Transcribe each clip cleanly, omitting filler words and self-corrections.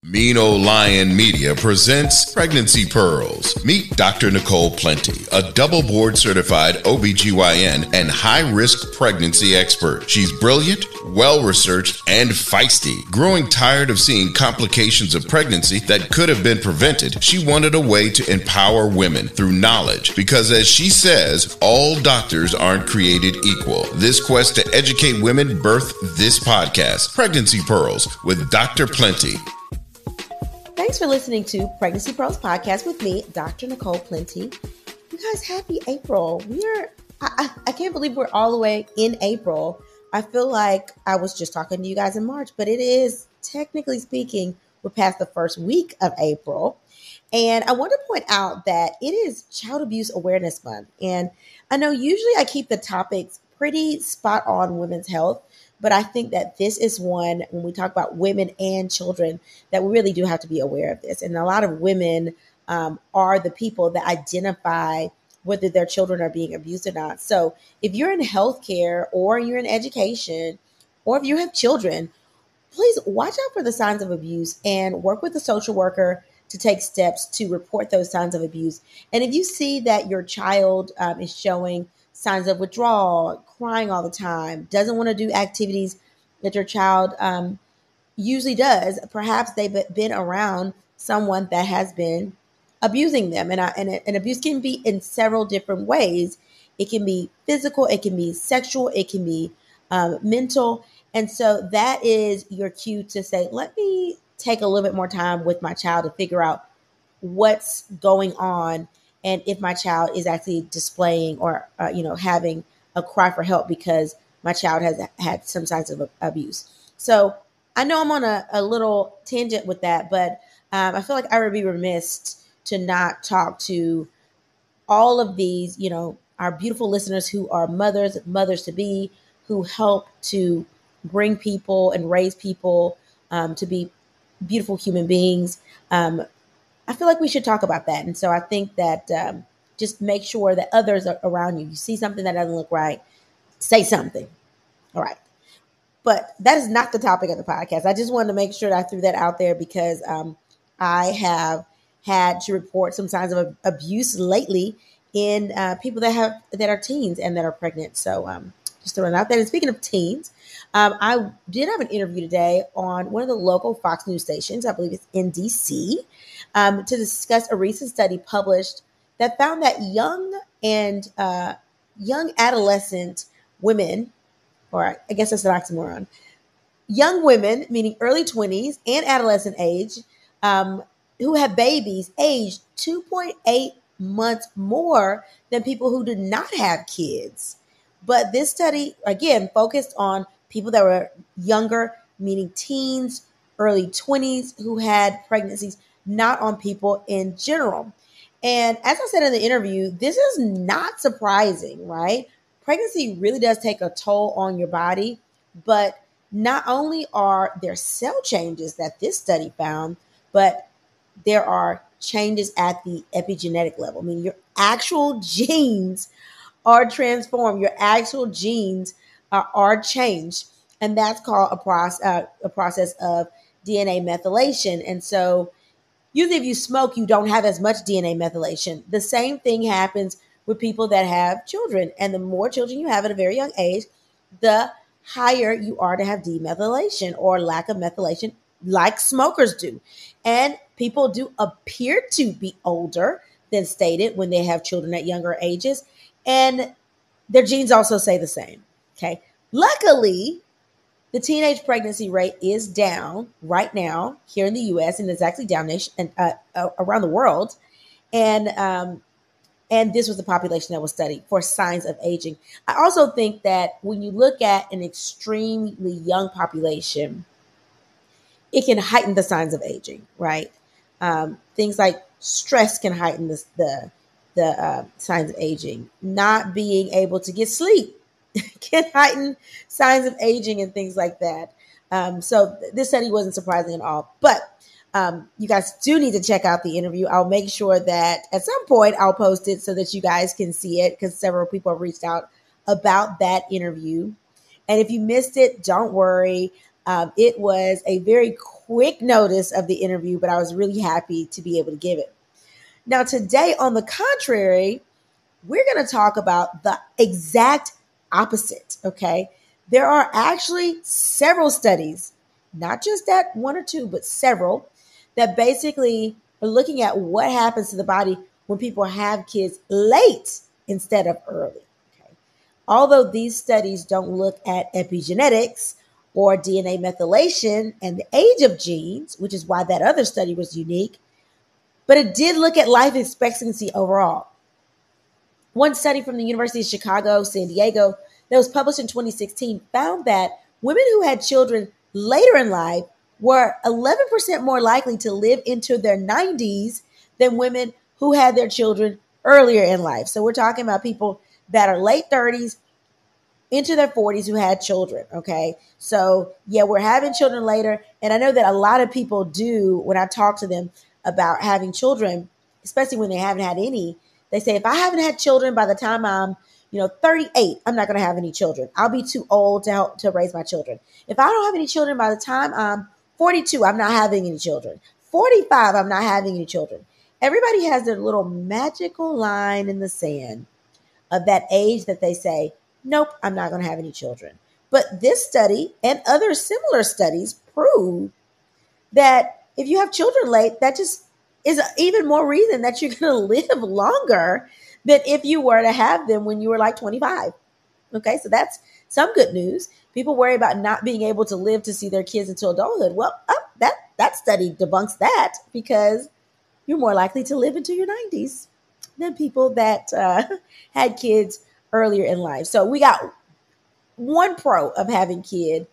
Mean Old Lion Media presents Pregnancy Pearls. Meet Dr. Nicole Plenty, a double board certified OBGYN and high-risk pregnancy expert. She's brilliant, well-researched, and feisty. Growing tired of seeing complications of pregnancy that could have been prevented, she wanted a way to empower women through knowledge because, as she says, all doctors aren't created equal. This quest to educate women birthed this podcast, Pregnancy Pearls, with Dr. Plenty. Thanks for listening to Pregnancy Pearls Podcast with me, Dr. Nicole Plenty. You guys, happy April. I can't believe we're all the way in April. I feel like I was just talking to you guys in March, but it is, technically speaking, we're past the first week of April. And I want to point out that it is Child Abuse Awareness Month. And I know usually I keep the topics pretty spot on women's health, but I think that this is one, when we talk about women and children, that we really do have to be aware of this. And a lot of women are the people that identify whether their children are being abused or not. So if you're in healthcare or you're in education, or if you have children, please watch out for the signs of abuse and work with a social worker to take steps to report those signs of abuse. And if you see that your child is showing signs of withdrawal, crying all the time, doesn't want to do activities that your child usually does, perhaps they've been around someone that has been abusing them. And abuse can be in several different ways. It can be physical, it can be sexual, it can be mental. And so that is your cue to say, let me take a little bit more time with my child to figure out what's going on and if my child is actually displaying or, having a cry for help because my child has had some signs of abuse. So I know I'm on a little tangent with that, but I feel like I would be remiss to not talk to all of these, our beautiful listeners who are mothers to be, who help to bring people and raise people to be beautiful human beings. I feel like we should talk about that. And so I think that just make sure that others are around you. You see something that doesn't look right, say something. All right. But that is not the topic of the podcast. I just wanted to make sure that I threw that out there because I have had to report some signs of abuse lately in people that are teens and that are pregnant. So just throwing it out there. And speaking of teens, I did have an interview today on one of the local Fox News stations, I believe it's in DC, to discuss a recent study published that found that young adolescent women, or I guess that's an oxymoron, young women, meaning early 20s and adolescent age, who have babies aged 2.8 months more than people who did not have kids. But this study, again, focused on people that were younger, meaning teens, early 20s, who had pregnancies, not on people in general. And as I said in the interview, this is not surprising, right? Pregnancy really does take a toll on your body, but not only are there cell changes that this study found, but there are changes at the epigenetic level. I mean, your actual genes are transformed. Your actual genes are changed. And that's called a process of DNA methylation. And so usually if you smoke, you don't have as much DNA methylation. The same thing happens with people that have children. And the more children you have at a very young age, the higher you are to have demethylation or lack of methylation, like smokers do. And people do appear to be older than stated when they have children at younger ages. And their genes also say the same. Okay. Luckily, the teenage pregnancy rate is down right now here in the U.S. and it's actually down around the world. And this was the population that was studied for signs of aging. I also think that when you look at an extremely young population, it can heighten the signs of aging, right? Things like stress can heighten the signs of aging. Not being able to get sleep can heighten signs of aging and things like that. So this study wasn't surprising at all. But you guys do need to check out the interview. I'll make sure that at some point I'll post it so that you guys can see it because several people have reached out about that interview. And if you missed it, don't worry. It was a very quick notice of the interview, but I was really happy to be able to give it. Now, today, on the contrary, we're going to talk about the exact opposite, okay? There are actually several studies, not just that one or two, but several, that basically are looking at what happens to the body when people have kids late instead of early. Okay? Although these studies don't look at epigenetics or DNA methylation and the age of genes, which is why that other study was unique, but it did look at life expectancy overall. One study from the University of Chicago, San Diego, that was published in 2016 found that women who had children later in life were 11% more likely to live into their 90s than women who had their children earlier in life. So we're talking about people that are late 30s into their 40s who had children, okay? So, yeah, we're having children later. And I know that a lot of people do, when I talk to them about having children, especially when they haven't had any, they say, if I haven't had children by the time I'm 38, I'm not going to have any children. I'll be too old to raise my children. If I don't have any children by the time I'm 42, I'm not having any children. 45, I'm not having any children. Everybody has their little magical line in the sand of that age that they say, nope, I'm not going to have any children. But this study and other similar studies prove that if you have children late, that just is even more reason that you're going to live longer than if you were to have them when you were like 25. Okay, so that's some good news. People worry about not being able to live to see their kids until adulthood. Well, that study debunks that, because you're more likely to live into your 90s than people that had kids earlier in life. So we got one pro of having kids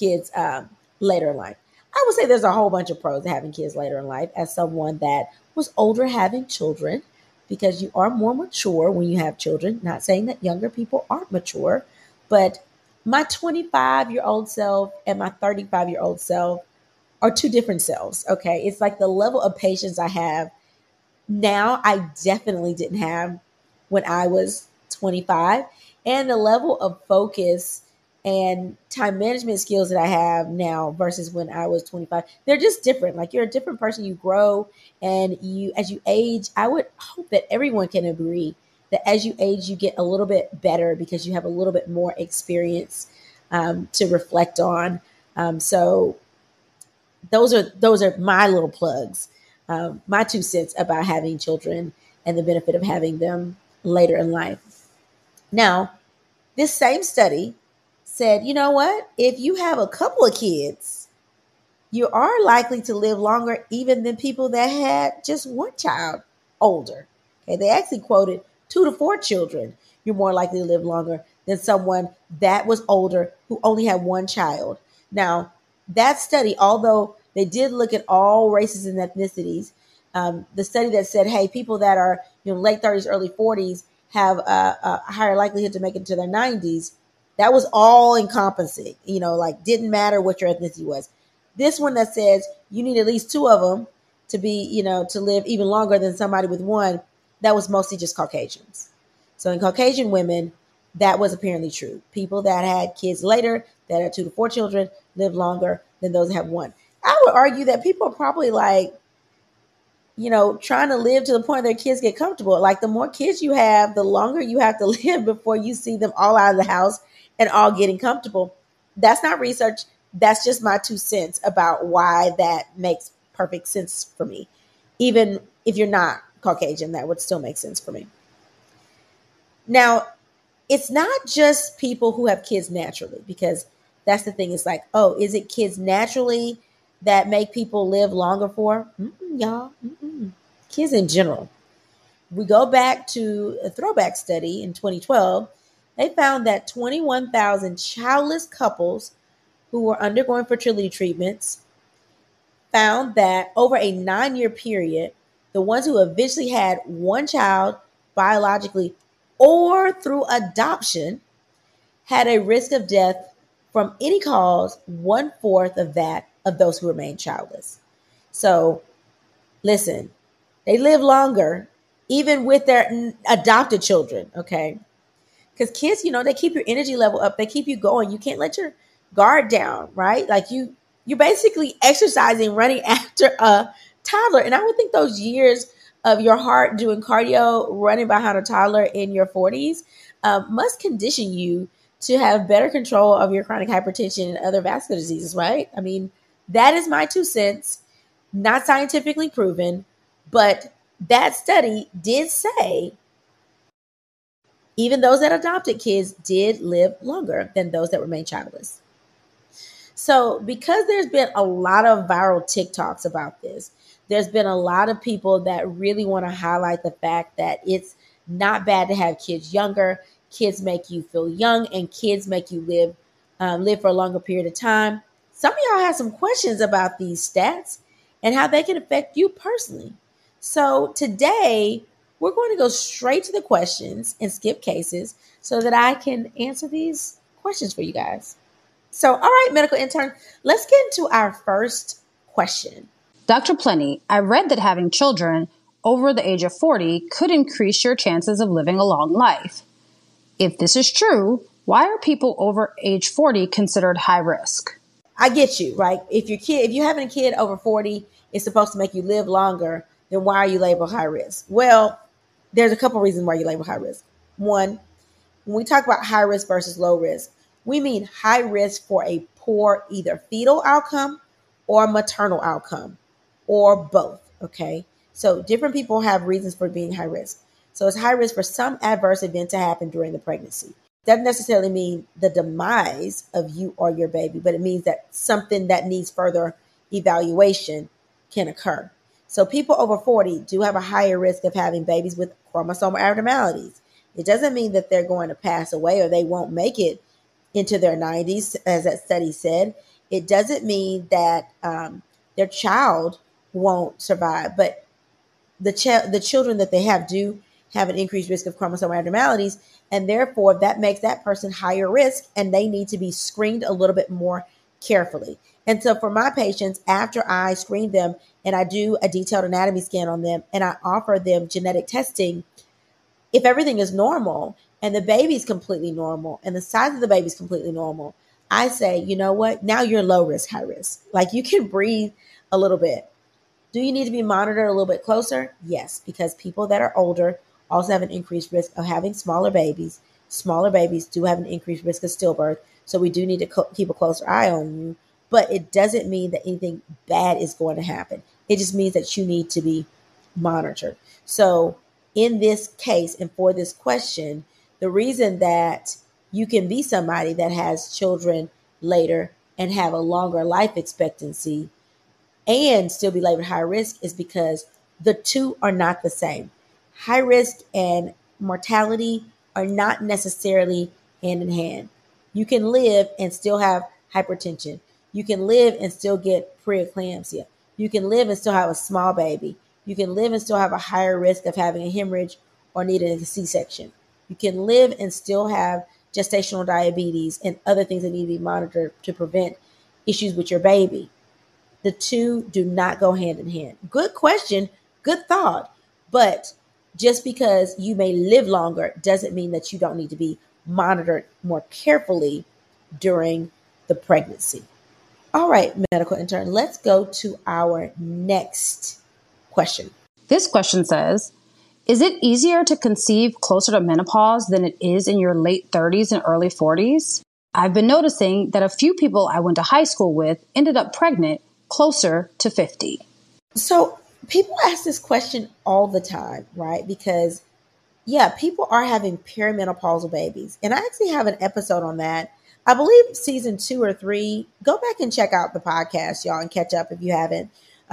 later in life. I would say there's a whole bunch of pros to having kids later in life as someone that was older having children, because you are more mature when you have children. Not saying that younger people aren't mature, but my 25-year-old self and my 35-year-old self are two different selves, okay? It's like the level of patience I have now, I definitely didn't have when I was 25, and the level of focus and time management skills that I have now versus when I was 25, they're just different. Like, you're a different person, you grow, and as you age, I would hope that everyone can agree that as you age, you get a little bit better because you have a little bit more experience to reflect on. So those are my little plugs, my 2 cents about having children and the benefit of having them later in life. Now, this same study said, you know what? If you have a couple of kids, you are likely to live longer even than people that had just one child older. Okay, they actually quoted 2 to 4 children. You're more likely to live longer than someone that was older who only had one child. Now, that study, although they did look at all races and ethnicities, the study that said, hey, people that are late 30s, early 40s have a higher likelihood to make it to their 90s, that was all encompassing, like didn't matter what your ethnicity was. This one that says you need at least 2 of them to be, to live even longer than somebody with one, that was mostly just Caucasians. So in Caucasian women, that was apparently true. People that had kids later, that had 2 to 4 children, live longer than those that have one. I would argue that people are probably like, trying to live to the point their kids get comfortable. Like, the more kids you have, the longer you have to live before you see them all out of the house and all getting comfortable. That's not research. That's just my 2 cents about why that makes perfect sense for me. Even if you're not Caucasian, that would still make sense for me. Now, it's not just people who have kids naturally, because that's the thing. It's like, oh, is it kids naturally that make people live longer for? Y'all. Kids in general. We go back to a throwback study in 2012. They found that 21,000 childless couples who were undergoing fertility treatments found that over a 9-year period, the ones who eventually had one child biologically or through adoption had a risk of death from any cause 1/4 of that of those who remained childless. So listen, they live longer even with their adopted children, okay? Because kids, they keep your energy level up. They keep you going. You can't let your guard down, right? Like, you You're basically exercising, running after a toddler. And I would think those years of your heart doing cardio, running behind a toddler in your 40s, must condition you to have better control of your chronic hypertension and other vascular diseases, right? I mean, that is my 2 cents, not scientifically proven, but that study did say even those that adopted kids did live longer than those that remained childless. So, because there's been a lot of viral TikToks about this, there's been a lot of people that really want to highlight the fact that it's not bad to have kids younger. Kids make you feel young, and kids make you live for a longer period of time. Some of y'all have some questions about these stats and how they can affect you personally. So today, we're going to go straight to the questions and skip cases so that I can answer these questions for you guys. So, all right, medical intern, let's get into our first question. Dr. Plenty, I read that having children over the age of 40 could increase your chances of living a long life. If this is true, why are people over age 40 considered high risk? I get you, right? If you're having a kid over 40, it's supposed to make you live longer, then why are you labeled high risk? Well, there's a couple reasons why you label high risk. One, when we talk about high risk versus low risk, we mean high risk for a poor either fetal outcome or maternal outcome or both, okay? So different people have reasons for being high risk. So it's high risk for some adverse event to happen during the pregnancy. Doesn't necessarily mean the demise of you or your baby, but it means that something that needs further evaluation can occur. So people over 40 do have a higher risk of having babies with chromosomal abnormalities. It doesn't mean that they're going to pass away or they won't make it into their 90s, as that study said. It doesn't mean that their child won't survive, but the children that they have do have an increased risk of chromosomal abnormalities, and therefore that makes that person higher risk, and they need to be screened a little bit more carefully. And so for my patients, after I screen them and I do a detailed anatomy scan on them and I offer them genetic testing, if everything is normal and the baby's completely normal and the size of the baby's completely normal, I say, you know what? Now you're low risk, high risk. Like, you can breathe a little bit. Do you need to be monitored a little bit closer? Yes, because people that are older also have an increased risk of having smaller babies. Smaller babies do have an increased risk of stillbirth. So we do need to keep a closer eye on you. But it doesn't mean that anything bad is going to happen. It just means that you need to be monitored. So in this case and for this question, the reason that you can be somebody that has children later and have a longer life expectancy and still be labeled high risk is because the two are not the same. High risk and mortality are not necessarily hand in hand. You can live and still have hypertension. You can live and still get preeclampsia. You can live and still have a small baby. You can live and still have a higher risk of having a hemorrhage or needing a C-section. You can live and still have gestational diabetes and other things that need to be monitored to prevent issues with your baby. The two do not go hand in hand. Good question, good thought. But just because you may live longer doesn't mean that you don't need to be monitored more carefully during the pregnancy. All right, medical intern, let's go to our next question. This question says, is it easier to conceive closer to menopause than it is in your late 30s and early 40s? I've been noticing that a few people I went to high school with ended up pregnant closer to 50. So people ask this question all the time, right? Because, yeah, people are having perimenopausal babies. And I actually have an episode on that. I believe season 2 or 3. Go back and check out the podcast, y'all, and catch up if you haven't,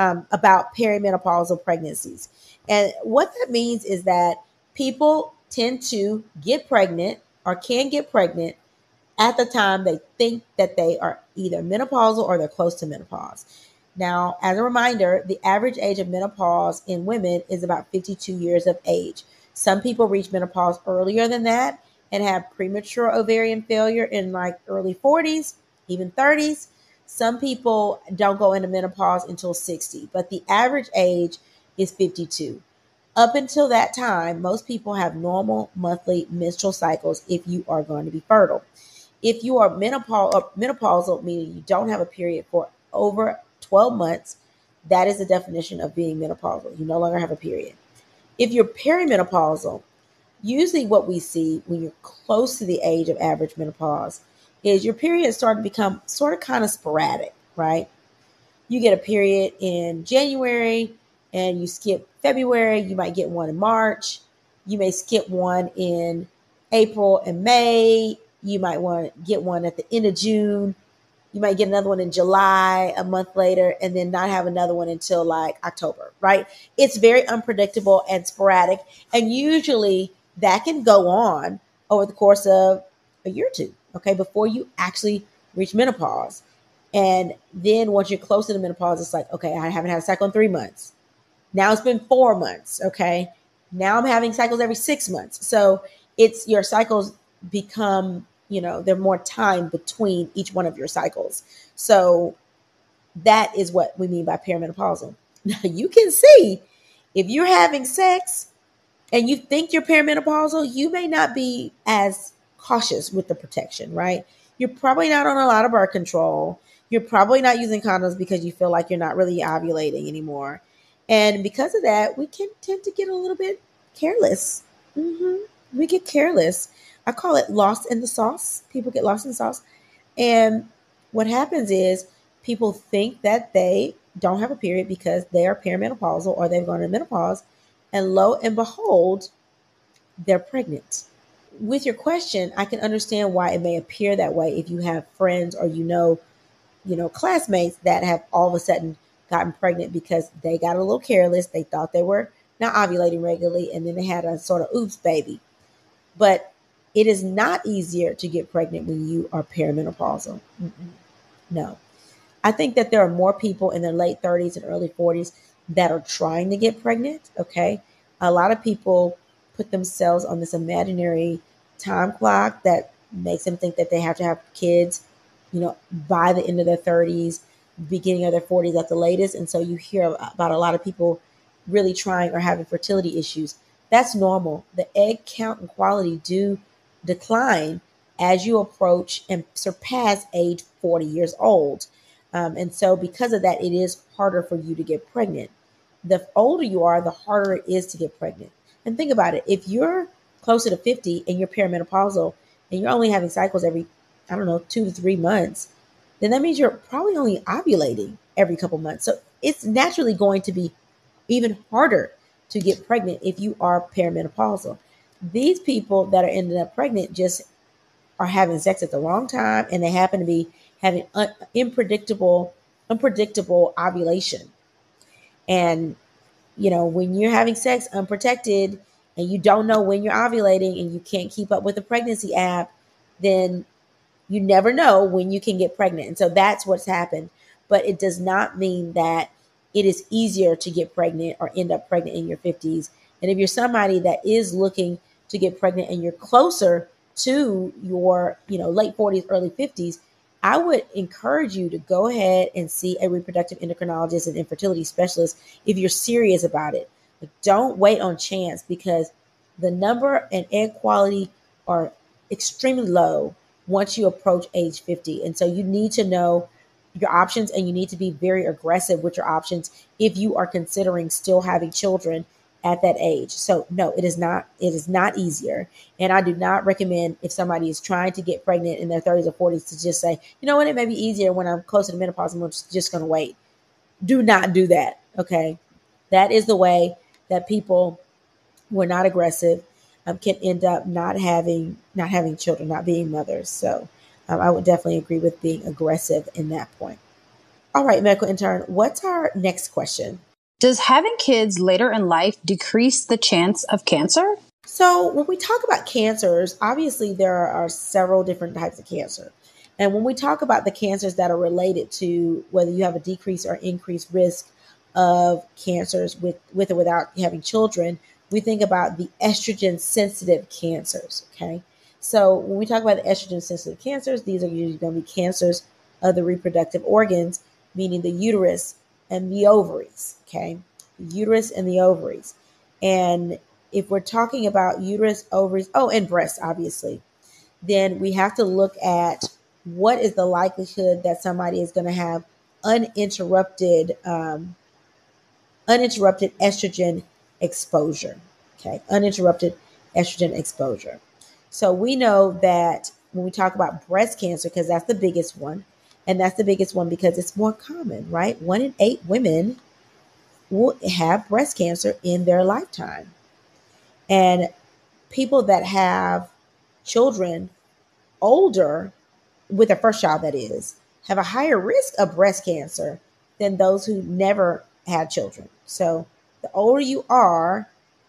about perimenopausal pregnancies. And what that means is that people tend to get pregnant or can get pregnant at the time they think that they are either menopausal or they're close to menopause. Now, as a reminder, the average age of menopause in women is about 52 years of age. Some people reach menopause earlier than that and have premature ovarian failure in like early 40s, even 30s. Some people don't go into menopause until 60, but the average age is 52. Up until that time, most people have normal monthly menstrual cycles if you are going to be fertile. If you are menopausal, meaning you don't have a period for over 12 months, that is the definition of being menopausal. You no longer have a period. If you're perimenopausal, usually what we see when you're close to the age of average menopause is your periods start to become sort of kind of sporadic, right? You get a period in January and you skip February. You might get one in March. You may skip one in April and May. You might want to get one at the end of June. You might get another one in July, a month later, and then not have another one until like October, right? It's very unpredictable and sporadic. And usually that can go on over the course of a year or two, okay, before you actually reach menopause. And then once you're close to the menopause, it's like, okay, I haven't had a cycle in 3 months. Now it's been 4 months, okay? Now I'm having cycles every 6 months. So it's your cycles become, there's more time between each one of your cycles. So that is what we mean by perimenopausal. Now you can see if you're having sex and you think you're perimenopausal, you may not be as cautious with the protection, right? You're probably not on a lot of birth control. You're probably not using condoms because you feel like you're not really ovulating anymore. And because of that, we can tend to get a little bit careless. We get careless. I call it lost in the sauce. People get lost in the sauce. And what happens is people think that they don't have a period because they are perimenopausal or they've gone into menopause. And lo and behold, they're pregnant. With your question, I can understand why it may appear that way if you have friends or classmates that have all of a sudden gotten pregnant because they got a little careless. They thought they were not ovulating regularly, and then they had a sort of oops baby. But it is not easier to get pregnant when you are perimenopausal. No. I think that there are more people in their late 30s and early 40s that are trying to get pregnant, okay? A lot of people put themselves on this imaginary time clock that makes them think that they have to have kids, by the end of their 30s, beginning of their 40s at the latest. And so you hear about a lot of people really trying or having fertility issues. That's normal. The egg count and quality do decline as you approach and surpass age 40 years old. And so because of that, it is harder for you to get pregnant. The older you are, the harder it is to get pregnant. And think about it. If you're closer to 50 and you're perimenopausal and you're only having cycles every, 2 to 3 months, then that means you're probably only ovulating every couple months. So it's naturally going to be even harder to get pregnant if you are perimenopausal. These people that are ending up pregnant just are having sex at the wrong time, and they happen to be having unpredictable ovulation. And, when you're having sex unprotected and you don't know when you're ovulating and you can't keep up with the pregnancy app, then you never know when you can get pregnant. And so that's what's happened. But it does not mean that it is easier to get pregnant or end up pregnant in your 50s. And if you're somebody that is looking to get pregnant and you're closer to your, late 40s, early 50s, I would encourage you to go ahead and see a reproductive endocrinologist and infertility specialist if you're serious about it. But don't wait on chance, because the number and egg quality are extremely low once you approach age 50. And so you need to know your options, and you need to be very aggressive with your options if you are considering still having children at that age. So no, it is not easier. And I do not recommend, if somebody is trying to get pregnant in their 30s or 40s, to just say, you know what, it may be easier when I'm closer to menopause, I'm just going to wait. Do not do that. Okay. That is the way that people who are not aggressive can end up not having children, not being mothers. So I would definitely agree with being aggressive in that point. All right, medical intern, what's our next question? Does having kids later in life decrease the chance of cancer? So when we talk about cancers, obviously there are several different types of cancer. And when we talk about the cancers that are related to whether you have a decreased or increased risk of cancers with or without having children, we think about the estrogen sensitive cancers. Okay. So when we talk about the estrogen sensitive cancers, these are usually going to be cancers of the reproductive organs, meaning the uterus and the ovaries. Okay. The uterus and the ovaries. And if we're talking about uterus, ovaries, and breasts, obviously, then we have to look at what is the likelihood that somebody is going to have uninterrupted estrogen exposure. Okay, uninterrupted estrogen exposure. So we know that when we talk about breast cancer, because that's the biggest one, and that's the biggest one because it's more common, right? 1 in 8 women will have breast cancer in their lifetime. And people that have children older, with their first child, that is, have a higher risk of breast cancer than those who never had children. So the older you are,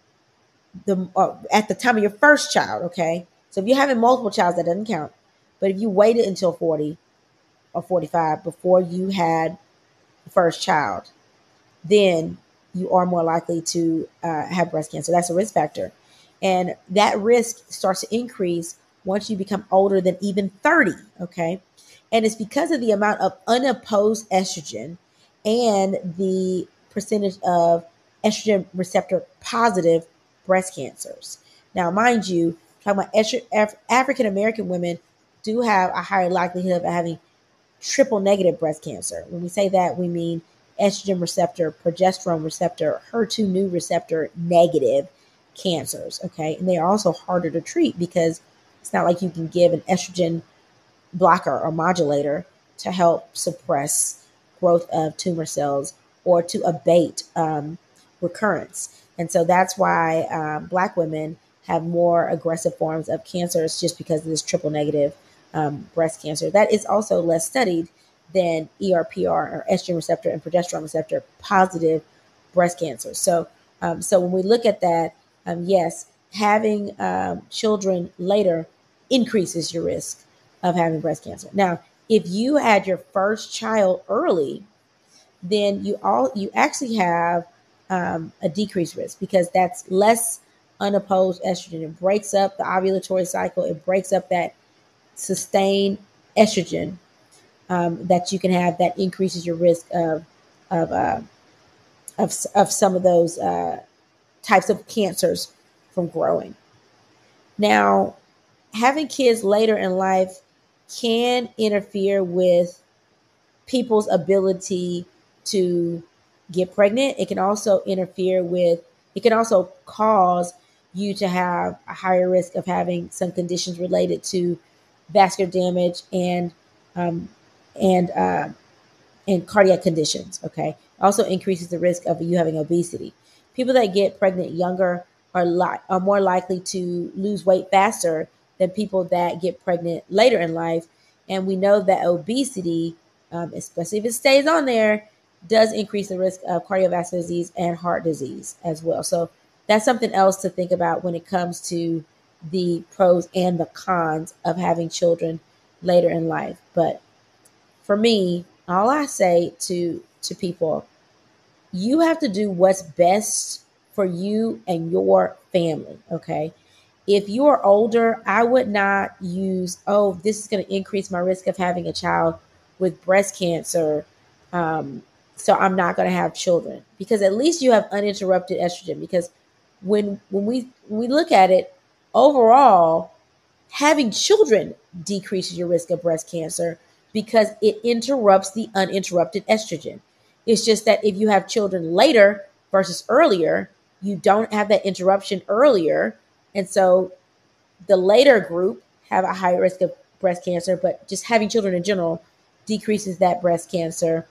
the at the time of your first child, okay? So if you're having multiple children, that doesn't count. But if you waited until 40 or 45 before you had the first child, then you are more likely to have breast cancer. That's a risk factor. And that risk starts to increase once you become older than even 30, okay? And it's because of the amount of unopposed estrogen and the percentage of estrogen receptor positive breast cancers. Now, mind you, talking about African American women do have a higher likelihood of having triple negative breast cancer. When we say that, we mean estrogen receptor, progesterone receptor, HER2 new receptor negative cancers. Okay. And they are also harder to treat because it's not like you can give an estrogen blocker or modulator to help suppress growth of tumor cells or to abate recurrence. And so that's why Black women have more aggressive forms of cancer. It's just because of this triple negative breast cancer. That is also less studied than ERPR or estrogen receptor and progesterone receptor positive breast cancer. So when we look at that, yes, having children later increases your risk of having breast cancer. Now, if you had your first child early, then you actually have a decreased risk because that's less unopposed estrogen. It breaks up the ovulatory cycle. It breaks up that sustained estrogen that you can have that increases your risk of some of those types of cancers from growing. Now, having kids later in life can interfere with people's ability to get pregnant. It can also cause you to have a higher risk of having some conditions related to vascular damage and cardiac conditions. Okay. Also increases the risk of you having obesity. People that get pregnant younger are more likely to lose weight faster than people that get pregnant later in life. And we know that obesity, especially if it stays on there, does increase the risk of cardiovascular disease and heart disease as well. So that's something else to think about when it comes to the pros and the cons of having children later in life. But for me, all I say to people, you have to do what's best for you and your family, okay? If you are older, I would not use, this is going to increase my risk of having a child with breast cancer, so I'm not going to have children. Because at least you have uninterrupted estrogen. Because when we look at it, overall, having children decreases your risk of breast cancer because it interrupts the uninterrupted estrogen. It's just that if you have children later versus earlier, you don't have that interruption earlier. And so the later group have a higher risk of breast cancer, but just having children in general decreases that breast cancer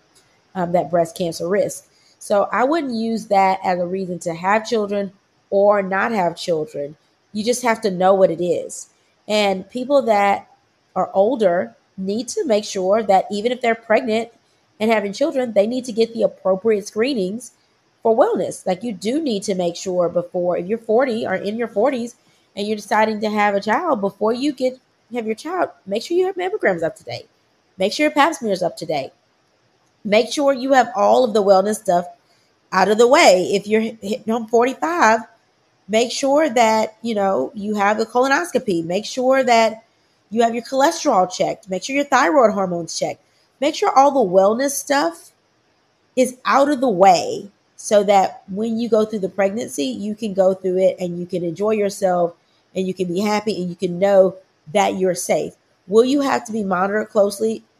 risk. So I wouldn't use that as a reason to have children or not have children. You just have to know what it is. And people that are older need to make sure that even if they're pregnant and having children, they need to get the appropriate screenings for wellness. Like you do need to make sure before, if you're 40 or in your 40s and you're deciding to have a child, before you have your child, make sure you have mammograms up to date. Make sure your pap smear is up to date. Make sure you have all of the wellness stuff out of the way. If you're hitting home 45, make sure that, you have a colonoscopy. Make sure that you have your cholesterol checked. Make sure your thyroid hormones checked. Make sure all the wellness stuff is out of the way so that when you go through the pregnancy, you can go through it and you can enjoy yourself and you can be happy and you can know that you're safe. Will you have to be monitored closely?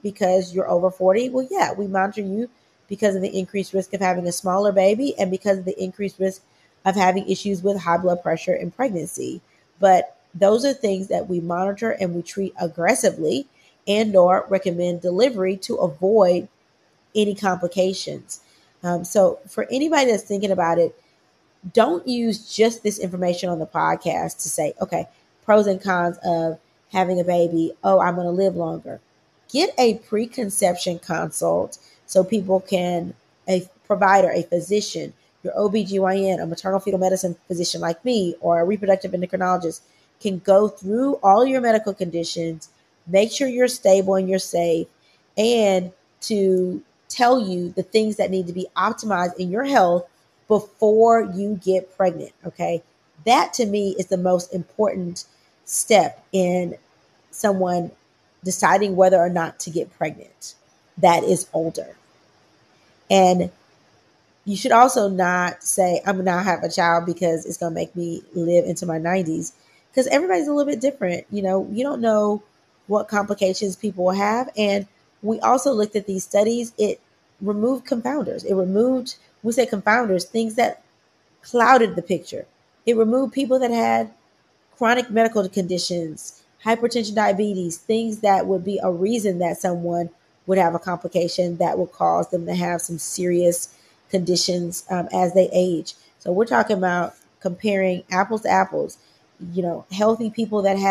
because you're over 40. Well, yeah, we monitor you because of the increased risk of having a smaller baby and because of the increased risk of having issues with high blood pressure in pregnancy. But those are things that we monitor and we treat aggressively and or recommend delivery to avoid any complications. So for anybody that's thinking about it, don't use just this information on the podcast to say, okay, pros and cons of having a baby. Oh, I'm going to live longer. Get a preconception consult so people can, a provider, a physician, your OBGYN, a maternal fetal medicine physician like me, or a reproductive endocrinologist can go through all your medical conditions, make sure you're stable and you're safe, and to tell you the things that need to be optimized in your health before you get pregnant, okay? That to me is the most important step in someone deciding whether or not to get pregnant that is older. And you should also not say, I'm going to have a child because it's going to make me live into my 90s, because everybody's a little bit different. You know, you don't know what complications people will have. And we also looked at these studies. It removed confounders. It removed, we say confounders, things that clouded the picture. It removed people that had chronic medical conditions, hypertension, diabetes, things that would be a reason that someone would have a complication that would cause them to have some serious conditions as they age. So we're talking about comparing apples to apples, you know, healthy people with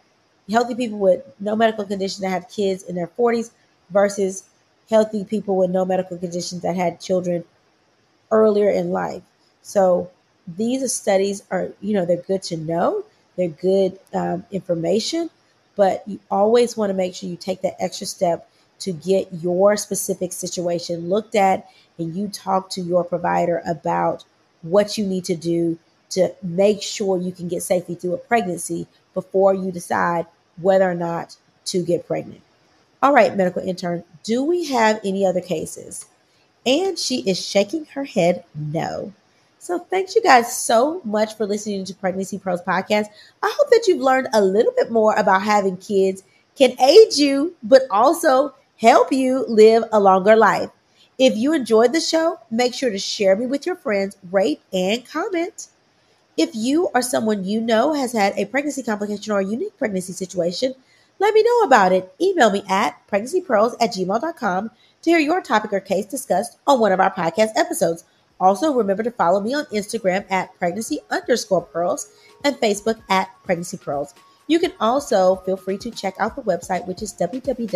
no medical condition that have kids in their 40s versus healthy people with no medical conditions that had children earlier in life. So these studies are, you know, they're good to know. They're good information, but you always want to make sure you take that extra step to get your specific situation looked at, and you talk to your provider about what you need to do to make sure you can get safely through a pregnancy before you decide whether or not to get pregnant. All right, medical intern, do we have any other cases? And she is shaking her head no. So thanks you guys so much for listening to Pregnancy Pros Podcast. I hope that you've learned a little bit more about having kids can aid you, but also help you live a longer life. If you enjoyed the show, make sure to share me with your friends, rate, and comment. If you or someone you know has had a pregnancy complication or a unique pregnancy situation, let me know about it. Email me at pregnancypros@gmail.com to hear your topic or case discussed on one of our podcast episodes. Also, remember to follow me on Instagram at pregnancy_pearls and Facebook at Pregnancy Pearls. You can also feel free to check out the website, which is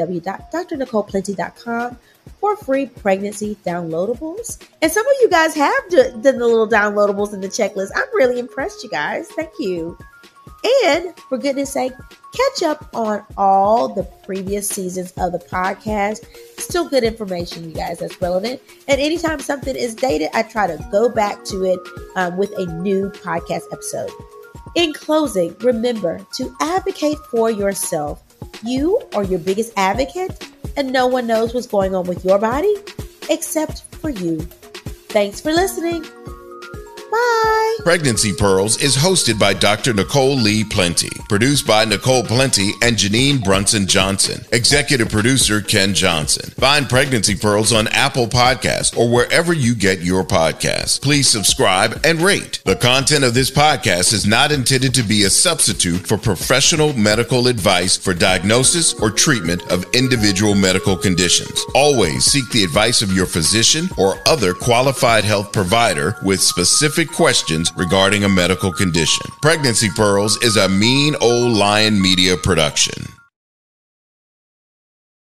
www.drnicoleplenty.com for free pregnancy downloadables. And some of you guys have done the little downloadables in the checklist. I'm really impressed, you guys. Thank you. And for goodness sake, catch up on all the previous seasons of the podcast. Still good information, you guys, that's relevant. And anytime something is dated, I try to go back to it with a new podcast episode. In closing, remember to advocate for yourself. You are your biggest advocate, and no one knows what's going on with your body except for you. Thanks for listening. Bye. Pregnancy Pearls is hosted by Dr. Nicole Lee Plenty, produced by Nicole Plenty and Janine Brunson Johnson, executive producer Ken Johnson. Find Pregnancy Pearls on Apple Podcasts or wherever you get your podcasts. Please subscribe and rate. The content of this podcast is not intended to be a substitute for professional medical advice for diagnosis or treatment of individual medical conditions. Always seek the advice of your physician or other qualified health provider with specific questions regarding a medical condition. Pregnancy Pearls is a Mean Old Lion Media production.